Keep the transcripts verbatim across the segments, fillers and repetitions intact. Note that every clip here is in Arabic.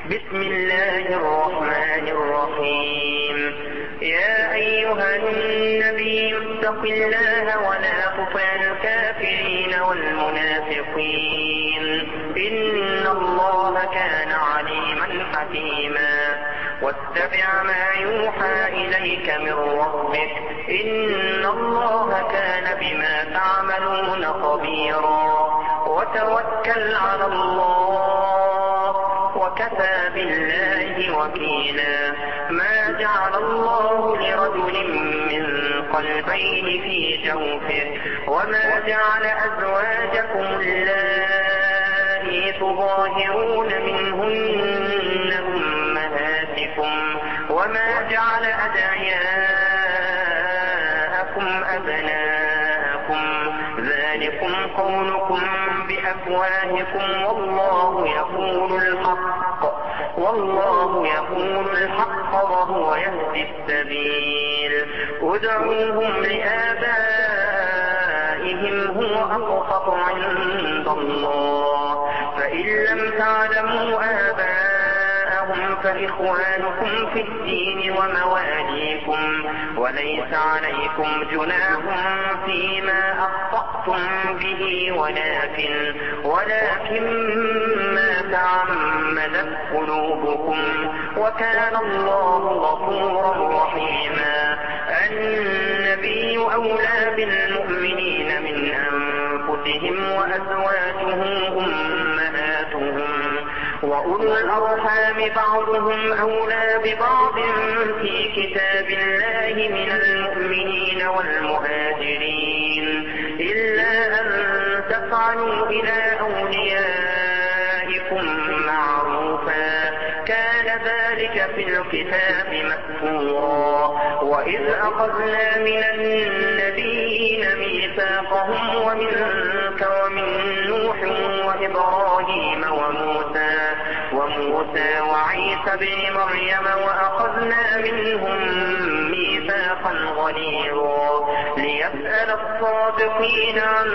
بسم الله الرحمن الرحيم. يا أيها النبي اتق الله ولا تطع الكافرين والمنافقين إن الله كان عليما حكيما. واتبع ما يوحى إليك من ربك إن الله كان بما تعملون خبيرا. وتوكل على الله وكفى بالله وكيلا. ما جعل الله لرجل من قلبين في جوفه وما جعل أزواجكم اللائي تظاهرون منهن أمهاتكم وما جعل أدعياءكم أبناءكم ذلكم قولكم بأفواهكم والله يقول الحق والله يقول الحق وهو يهدي السبيل. ادعوهم لآبائهم هو أقسط عند الله فإن لم تعلموا آباءهم فإخوانكم في الدين ومواليكم وليس عليكم جناح فيما أخطأتم به ولكن ولكن ما تعمدت قلوبكم وكان الله غفورا رحيما. النبي أولى بالمؤمنين من أنفسهم وأزواجه أمهاتهم وأولو الأرحام بعضهم أولى ببعض في كتاب الله من المؤمنين والمهاجرين إلا أن تفعلوا إلى أوليائكم معروفا كان ذلك في الكتاب مسطورا. وإذ أخذنا من النبيين ميثاقهم ومنك ومن نوح وإبراهيم وموسى وموسى وعيسى بن مريم وأخذنا منهم ميثاقا غليظا ليسأل الصادقين عن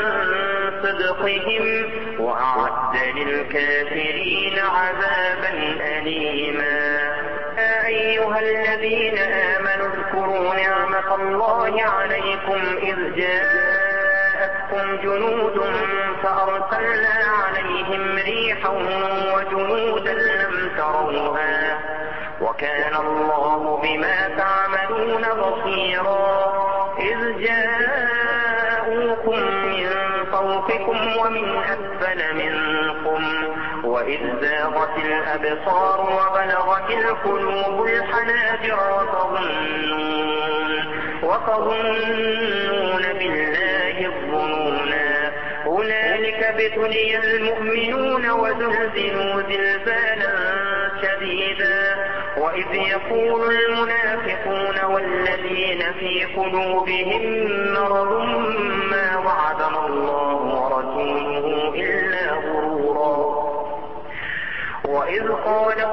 صدقهم وأعد للكافرين عذابا أليما. يا أيها الذين آمنوا اذكروا نعمة الله عليكم إذ جاءتكم جنود فأرسلنا عليهم ريحا وجنودا لم تروها وكان الله بما تعملون بصيرا. إذ جاءوكم من فوقكم ومن أسفل منكم وإذ زاغت الأبصار وبلغت القلوب الحناجر وتظنون وتظنون بالله الظنونا. هنالك ابتلي المؤمنون وزلزلوا زلزالا شديدا. وإذ يقول المنافقون والذين في قلوبهم مرض ما وعدنا الله ورسوله إلا غرورا. وإذ قالت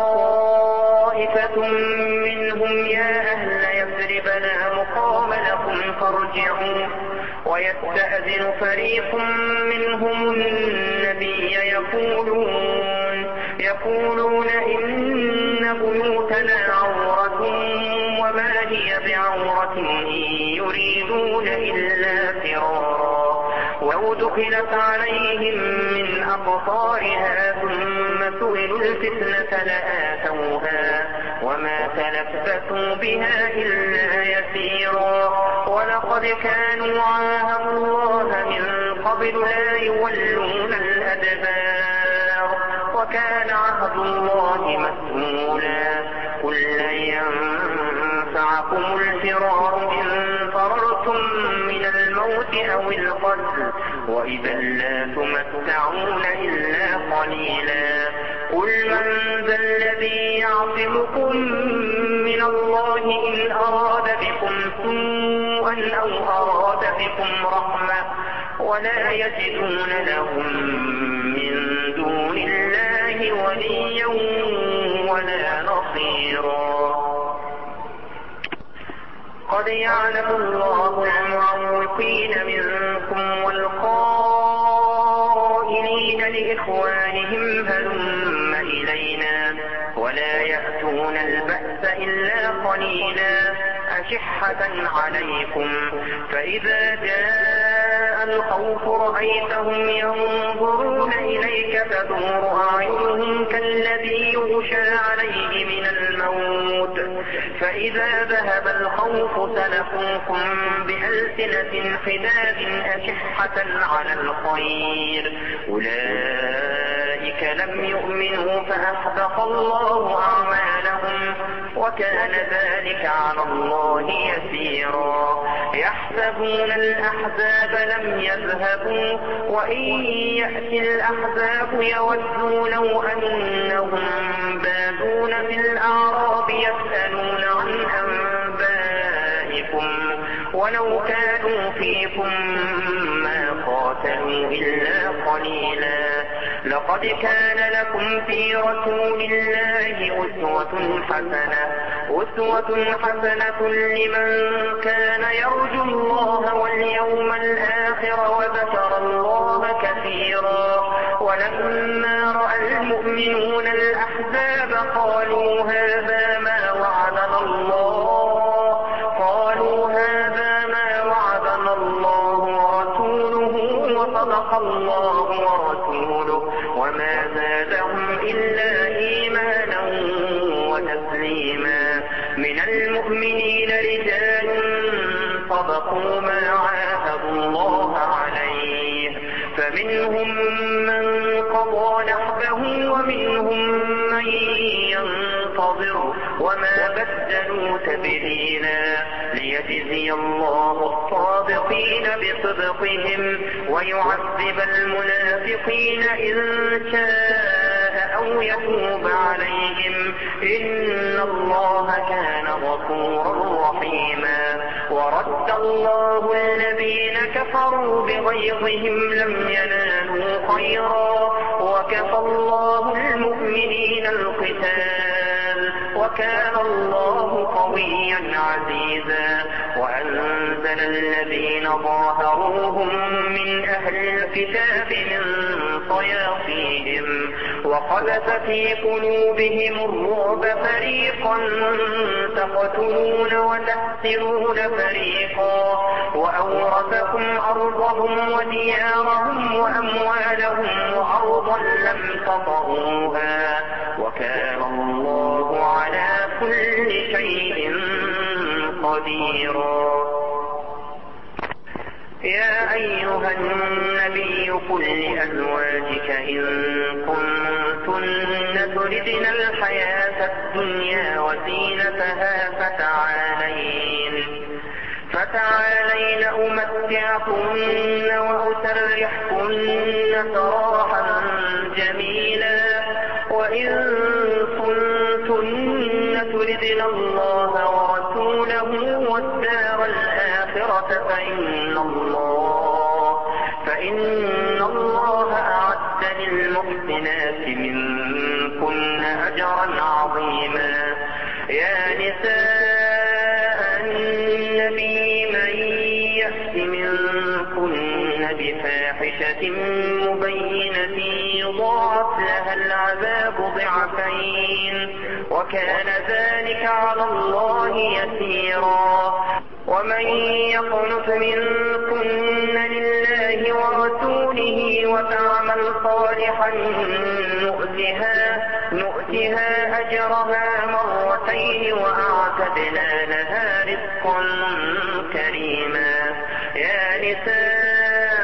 طائفة منهم يا أهل يثرب لا مقام لكم فارجعوا ويستأذن فريق منهم النبي يقولون يقولون إن بيوتنا عورة وما هي بعورة إن يريدون إلا فرارا. ولو دخلت عليهم من أقطارها ثم سئلوا الفتنة لآتوها وما تلبثوا بها إلا يسيرا. ولقد كانوا عاهدوا الله من قبل لا يولون الأدبار وكان عهد الله مسؤولا. قل لن ينفعكم الفرار إن فررتم من الموت أو القتل وإذا لا تمتعون إلا قليلا. قل من ذا الذي يعصمكم من الله إن أراد بكم سوءا أو أراد بكم رحمة ولا يجدون لهم من دون الله وليا ولا نصيرا. قد يعلم الله المعوقين منكم والقائلين لإخوانهم هلم إلينا قليلا أشحة عليكم، فإذا جاء الخوف رأيتهم ينظرون إليك تدور أعينهم كالذي يغشى عليه من الموت، فإذا ذهب الخوف سلكوكم بألسنة حداد أشحة على الخير، أولئك لم يؤمنوا فأحبط الله أعمالهم، وكان ذلك على الله يسيرا. يحسبون الأحزاب لم يذهبوا، وإن يأتي الأحزاب يودوا لو أنهم بادون في الأعراب يسألون عن أنبائكم ولو كانوا فيكم ما قاتلوا إلا قليلا. لقد كان لكم في رسول الله أسوة حسنة أسوة حسنة لمن كان يرجو الله واليوم الآخر وذكر الله كثيرا. ولما رأى المؤمنون الأحزاب قالوا هذا ما وعدنا الله قالوا هذا ما وعدنا الله ورسوله وصدق الله ورسوله وما زادهم إلا إيمانا وتسليما. من المؤمنين رجال صدقوا ما عاهدوا الله عليه، فمنهم من قضى نحبه ومنهم من ينتظر وما بدلوا تبديلا، ليجزي الله الصادقين بصدقهم ويعذب المنافقين إن شاء أو يتوب عليهم، إن الله كان غفورا رحيما. ورد الله الذين كفروا بغيظهم لم ينالوا خيرا، وكفى الله المؤمنين القتال، وكان الله قويا عزيزا. وأنزل الذين ظاهروهم من أهل الكتاب من صياصيهم وقذف في قلوبهم الرعب، فريقا تقتلون وتحسرون فريقا، وأورثكم أرضهم وديارهم وأموالهم وأرضا لم تطئوها، وكان الله على كل شيء قديرا. يا أيها النبي قل لأزواجك إن كنتن تردن الحياة الدنيا وزينتها فتعالين فتعالين أمتعكن وأسرحكن سراحا جميلا. وإن كنتن تردن الله ورسوله والدار الآخرة فإن الله فإن الله أعد للمحسنات منكن أجرا عظيما. يا نساء النبي من يأت منكن بفاحشة مبينة يضاعف لها العذاب ضعفين، وكان ذلك على الله يسيرا. ومن يقنت منكن لله ورسوله وتعمل صالحا نؤتها, نؤتها أجرها مرتين وأعتدنا لها رزقا كريما. يا نساء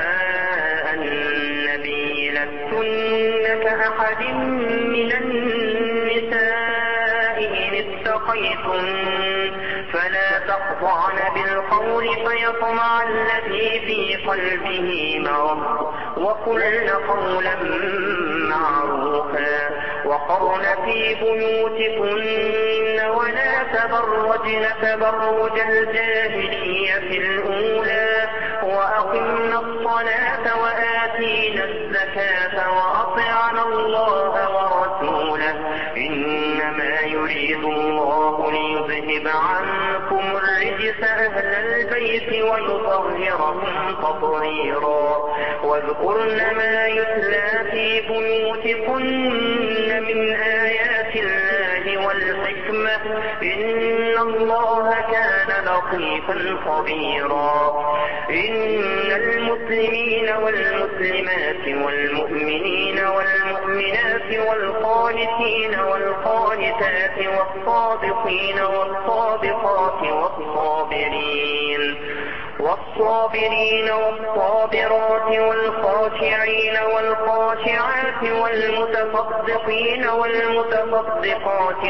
النبي لستن كأحد من النساء إن اتقيتن فلا تخضعن بالقول فيطمع الذي في قلبه مرض، وقلن قولا معروفا، وقرن في بيوتكن ولا تبرجن تبرج الجاهلية الأولى، وأقمنا الصلاة وآتينا الزكاة وأطعنا الله ورسوله، إنما يريد الله ليذهب عنكم الرجس أهل البيت ويطهركم تطهيرا. واذكرن ما يتلى في بيوتكن من آيات الله والحكمة، إن الله كان لطيفا خبيرا. إن المسلمين والمسلمات والمؤمنين والمؤمنات والقانتين والقانتات والصادقين والصادقات والصابرين والصابرين والصابرات والخاشعين والخاشعات والمتصدقين والمتصدقات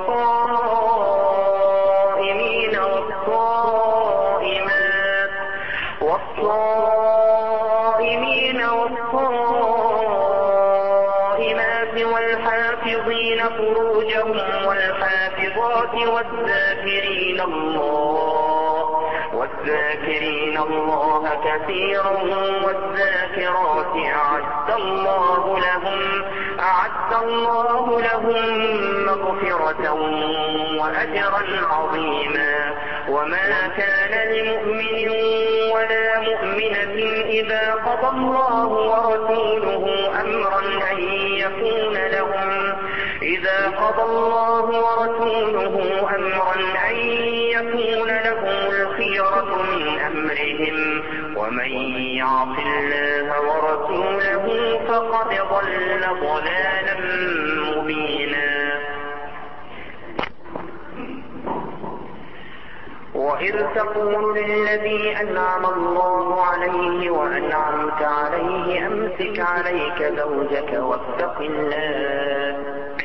والصائمين والصائمات والصائمين والصائمات والحافظين فروجهم والحافظات والذاكرين الله والذاكرين الله كثيرا والذاكرات أعد الله لهم أعد الله لهم مغفرة وأجرا عظيما. وما كان لمؤمن ولا مؤمنة إذا قضى الله ورسوله أمرا أن يكون لهم إذا قضى الله ورسوله أمرا أن يكون لهم الخيرة من أمرهم ومن يعص الله ورسوله فقد ضل ضلالا مبينا. وإذ تقول للذي أنعم الله عليه وأنعمت عليه أمسك عليك زوجك واتق الله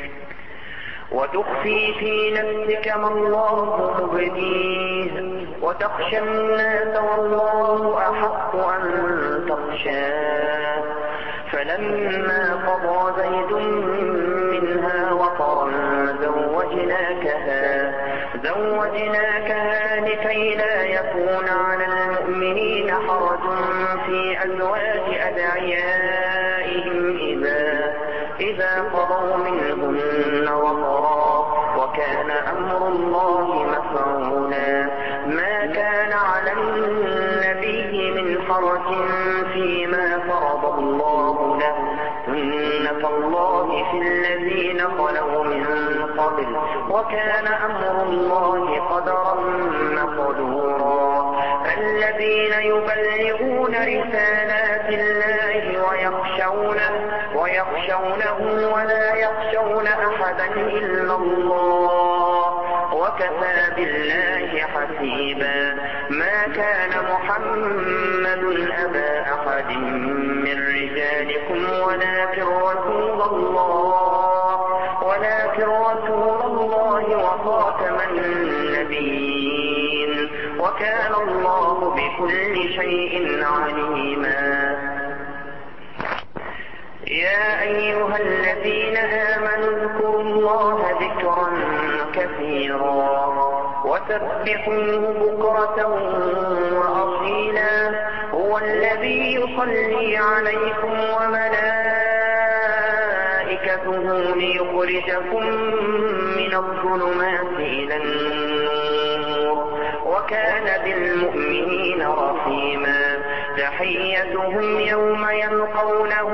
وتخفي في نفسك ما الله مبديه وتخشى الناس والله أحق أن تخشاه. فلما قضى زيد منها وطرا زوجناكها زوجناكها لكي لا يكون على المؤمنين حرج في أزواج أدعيائهم إذا إذا قضوا منهن وطرا وكان أمر الله مفعولا. ما كان على النبي من حرج فيما فرض الله له سنة الله في الذين خلوا من قبل وكان أمر الله قدرا مقدورا. الذين يبلغون رسالات الله ويخشونه ويخشونه ولا يخشون أحدا إلا الله وكفى بالله حسيبا. ما كان محمد أبا أحد من رجالكم ولكن رسول الله ولكن رسول الله وخاتم النبيين وكان الله بكل شيء عليما. يا أيها الذين آمنوا اذكروا الله ذكرا كثيرا وسبحوه بكرة وأصيلا. هو الذي يصلي عليكم وملائكته ليخرجكم من الظلمات إلى النور وكان بالمؤمنين رحيما. تحيتهم يوم يلقونه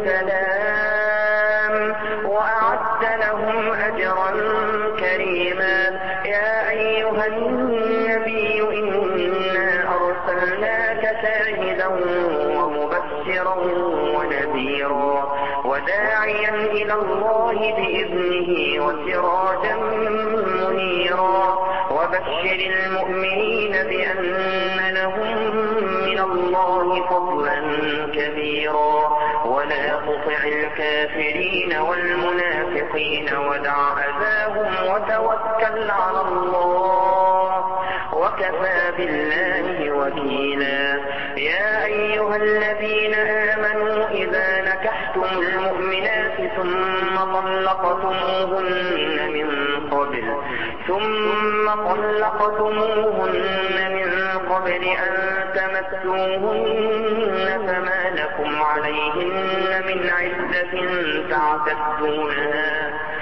سلام وأعد لهم أجرا كريما. يا أيها النبي إنا أرسلناك شاهدا ومبشرا ونذيرا وداعيا إلى الله بإذنه وسراجا منيرا. وبشر المؤمنين بأن لهم من الله فضلا كبيرا ولا تطع الكافرين والمنافقين ودع أذاهم وتوكل على الله وكفى بالله وكيلا. يا أيها الذين آمنوا إذا نكحتم المؤمنات ثم طلقتموهن من قبل ثم طلقتموهن من قبل أن تمسوهن فما لكم عليهن من عدة تعتدونها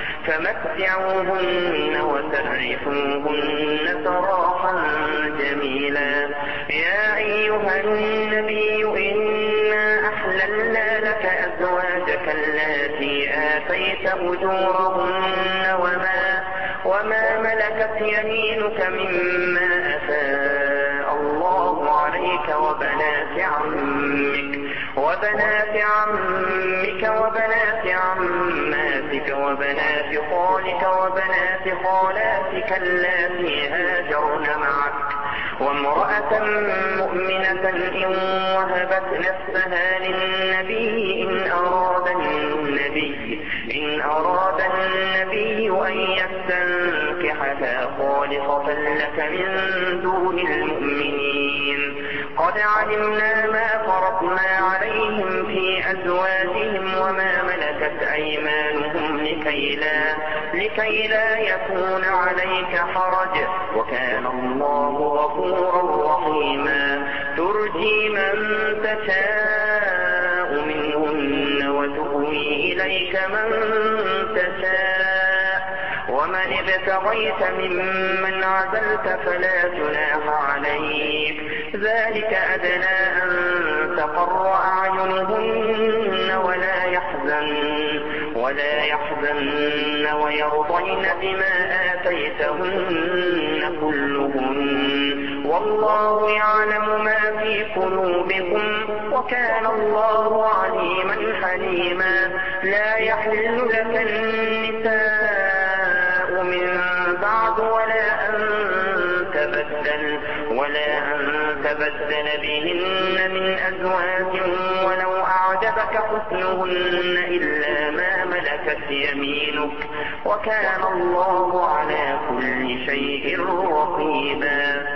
فمتعوهن وسرحوهن سراحا جميلا. يا أيها النبي إنا أحللنا لك أزواجك اللاتي آتيت أجورهن وما وما ملكت ملكت يمينك مما أفاء الله عليك وبنات عمك وبنات عمك وبنات عماتك وبنات خالك وبنات خالاتك اللاتي هاجرن معك وامرأة مؤمنة إن وهبت نفسها للنبي إن أراد النبي إن أراد النبي أن يستنكحها خالصة لك من دون المؤمنين قد علمنا ما فرضنا عليهم في أزواجهم وما ملكت أيمانهم لكي لا, لكي لا يكون عليك حرج وكان الله غفورا رحيما ترجي من تشاء منهن وتؤوي إليك من تشاء ومن ابتغيت ممن عزلت فلا جناح عليك ذلك أدنى أن تقر أعينهن ولا يحزن ولا يحزن ويرضين بما آتيتهن كلهن والله يعلم ما في قلوبكم وكان الله عليما حليما لا يحل لك النساء من بعد ولا أن تبدل ولا أن تبدل بهن من أزواج ولو أعجبك حسنهن إلا ما ملكت يمينك وكان الله على كل شيء رقيبا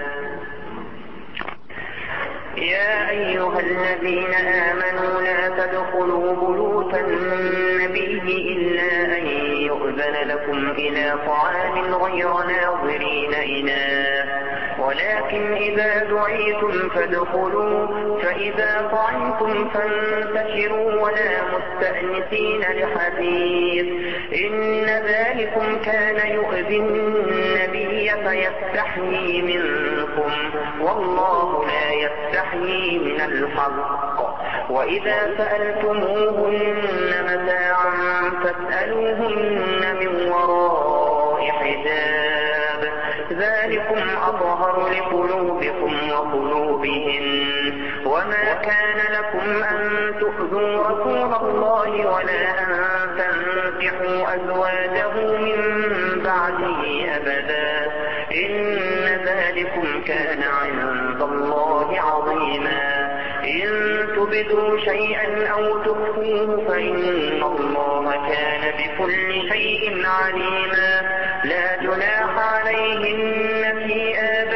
يا أيها الذين آمنوا لا تدخلوا بيوت النبي إلا أن يؤذن لكم إلى طعام غير ناظرين إناه ولكن إذا دعيتم فادخلوا فإذا طعمتم فانتشروا ولا مستأنسين لحديث إن ذلكم كان يؤذي النبي فيستحيي منكم والله لا يستحيي من الحق وإذا سألتموهن متاعا فاسألوهن من وراء حجاب ذلكم أطهر لقلوبكم وقلوبهن وما كان لكم أن تؤذوا رسول الله ولا أن تنكحوا أزواجه من بعده أبدا إن ذلكم كان عند الله عظيما إن تبدوا شيئا أو تخفوه فإن الله كان بكل شيء عليما لا جناح عليهن في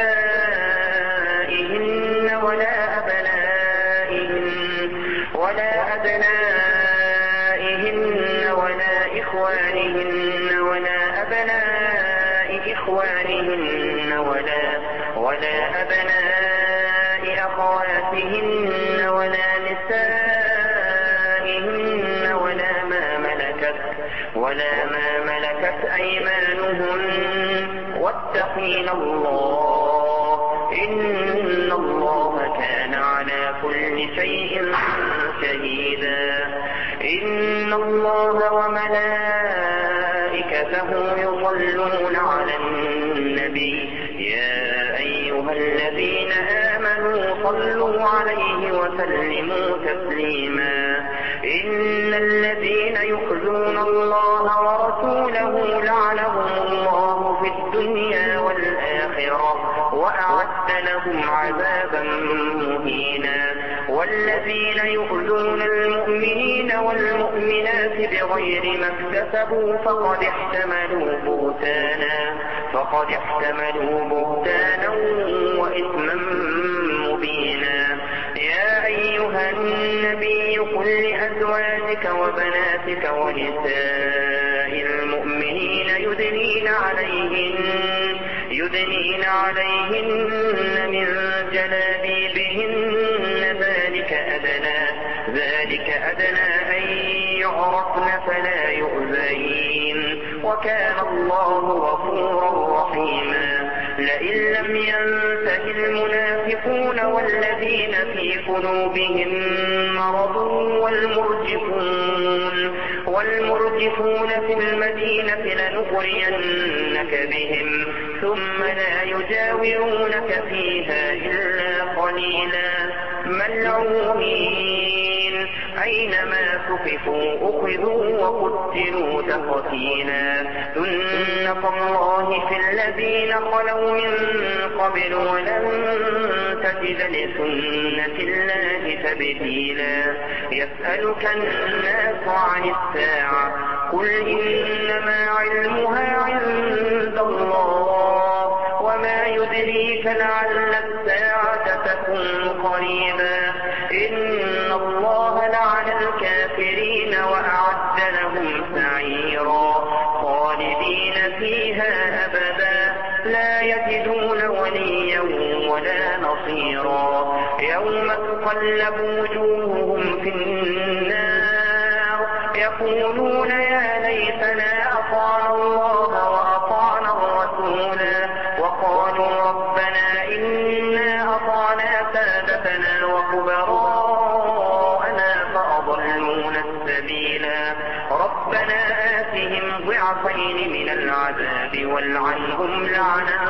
آبائهن ولا أبنائهن ولا أبنائهن ولا إخوانهن ولا أبناء إخوانهن ولا ولا أبناء أخواتهن ولا نسائهن ولا ما ملكت ولا ما ملكت أيمانهن واتقين الله إن الله كان على كل شيء شهيدا إن الله وملائكته يصلون على النبي يا أيها الذين آمنوا صلوا عليه وسلموا تسليما إن الذين يؤذون الله ورسوله لعنهم الله في الدنيا والآخرة وأعد لهم عذابا مهينا والذين يؤذون المؤمنين والمؤمنات بغير ما اكتسبوا فقد احتملوا بهتانا فقد احتملوا بهتانا وإثما مبينا يا أيها النبي قل لأزواجك وبناتك ونساء المؤمنين يدنين عليهن يدنين عليهن من جلابيبهن ذلك أدنى ذلك أدنى أن يعرفن فلا يؤذين وكان الله غفورا رحيما لئن لم ينته المنافقون والذين في قلوبهم مرض والمرجفون والمرجفون في المدينة لنغرينك بهم ثم لا يجاورونك فيها إلا قليلا ملعونين أينما ثقفوا أخذوا وقتلوا تقتيلا سنة الله في الذين خلوا من قبل ولن تجد لسنة الله تبديلا يسألك الناس عن الساعة قل إنما علمها عند الله وما يدريك لعل الساعة تكون قريبا إن الله لعن الكافرين وأعد لهم سعيرا خالدين فيها أبدا لا يجدون وليا ولا نصيرا يوم تقلب وجوههم في النار يقولون يا ليتنا أطعنا الله وأطعنا الرسولا وقالوا ربنا إنا أطعنا سادتنا وكبراءنا فأضلونا السبيلا ربنا آتهم ضعفين من العذاب والعنهم لعنا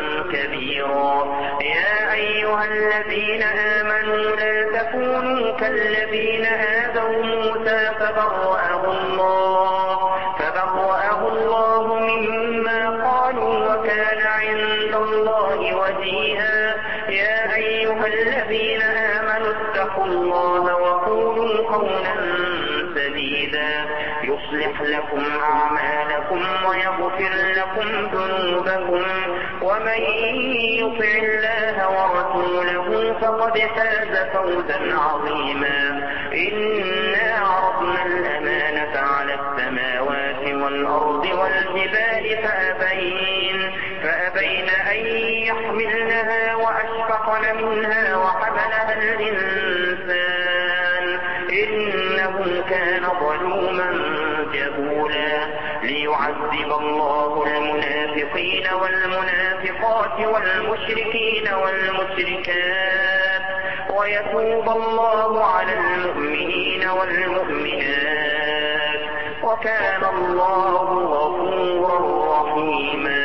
كبيرا يا أيها الذين آمنوا لا تكونوا كالذين آذوا موسى فبرأه الله فبرأه الله مما قالوا وكان عند الله وجيها يا أيها الذين آمنوا اتقوا الله وقولوا قولا سديدا يصلح لكم أعمالكم ويغفر لكم ذنوبكم ومن يطع الله ورسوله فقد فاز فوزا عظيما إنا عرضنا الأمانة على السماوات والأرض والجبال فأبين فأبين أن يحملنها وأشفقن منها وحملها الإنسان إنه كان ظلوما جهولا ليعذب الله المنافقين والمنافقات والمشركين والمشركات ويتوب الله على المؤمنين والمؤمنات وكان الله غفورا رحيما